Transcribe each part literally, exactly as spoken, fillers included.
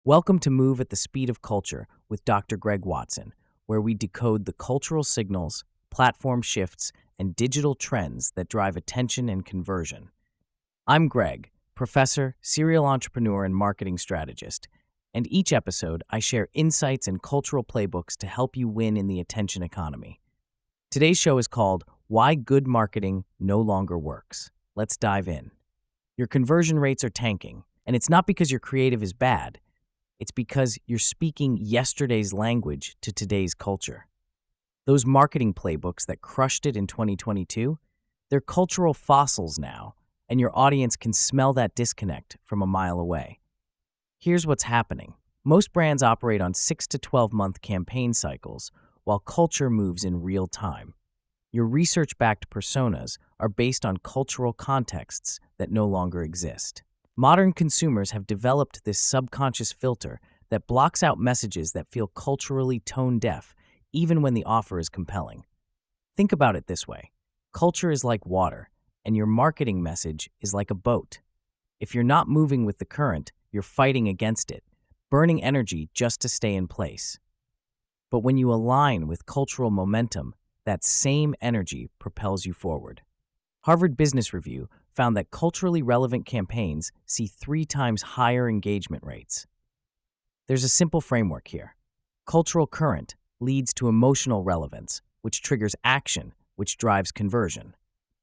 Welcome to Move at the Speed of Culture with Doctor Greg Watson, where we decode the cultural signals, platform shifts, and digital trends that drive attention and conversion. I'm Greg, professor, serial entrepreneur, and marketing strategist, and each episode I share insights and cultural playbooks to help you win in the attention economy. Today's show is called Why Good Marketing No Longer Works. Let's dive in. Your conversion rates are tanking, and it's not because your creative is bad. It's because you're speaking yesterday's language to today's culture. Those marketing playbooks that crushed it in twenty twenty-two, they're cultural fossils now, and your audience can smell that disconnect from a mile away. Here's what's happening. Most brands operate on six to twelve month campaign cycles, while culture moves in real time. Your research-backed personas are based on cultural contexts that no longer exist. Modern consumers have developed this subconscious filter that blocks out messages that feel culturally tone-deaf, even when the offer is compelling. Think about it this way. Culture is like water, and your marketing message is like a boat. If you're not moving with the current, you're fighting against it, burning energy just to stay in place. But when you align with cultural momentum, that same energy propels you forward. Harvard Business Review found that culturally relevant campaigns see three times higher engagement rates. There's a simple framework here. Cultural current leads to emotional relevance, which triggers action, which drives conversion.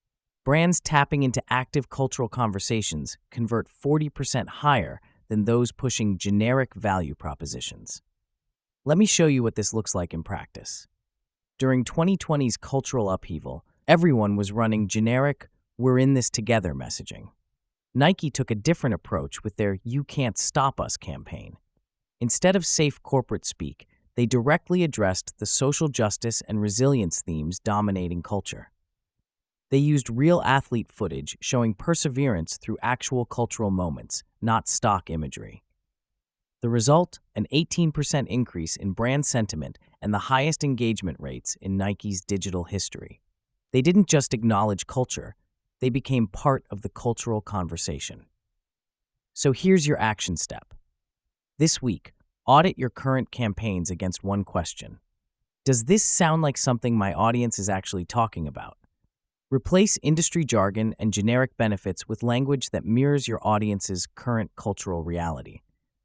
Brands tapping into active cultural conversations convert forty percent higher than those pushing generic value propositions. Let me show you what this looks like in practice. During twenty twenty's cultural upheaval, everyone was running generic, "we're in this together" messaging. Nike took a different approach with their "you can't stop us" campaign. Instead of safe corporate speak, they directly addressed the social justice and resilience themes dominating culture. They used real athlete footage showing perseverance through actual cultural moments, not stock imagery. The result? An eighteen percent increase in brand sentiment and the highest engagement rates in Nike's digital history. They didn't just acknowledge culture, they became part of the cultural conversation. So here's your action step. This week, audit your current campaigns against one question. Does this sound like something my audience is actually talking about? Replace industry jargon and generic benefits with language that mirrors your audience's current cultural reality.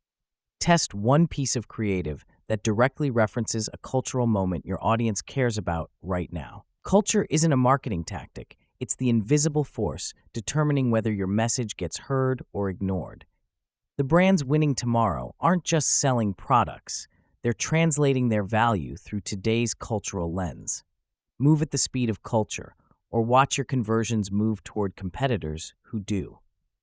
Test one piece of creative that directly references a cultural moment your audience cares about right now. Culture isn't a marketing tactic, it's the invisible force determining whether your message gets heard or ignored. The brands winning tomorrow aren't just selling products, they're translating their value through today's cultural lens. Move at the speed of culture, or watch your conversions move toward competitors who do.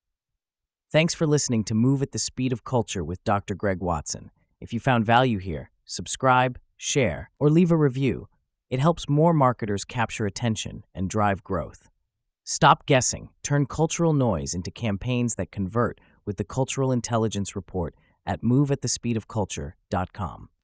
Thanks for listening to Move at the Speed of Culture with Doctor Greg Watson. If you found value here, subscribe, share, or leave a review. It helps more marketers capture attention and drive growth. Stop guessing. Turn cultural noise into campaigns that convert with the Cultural Intelligence Report at move at the speed of culture dot com.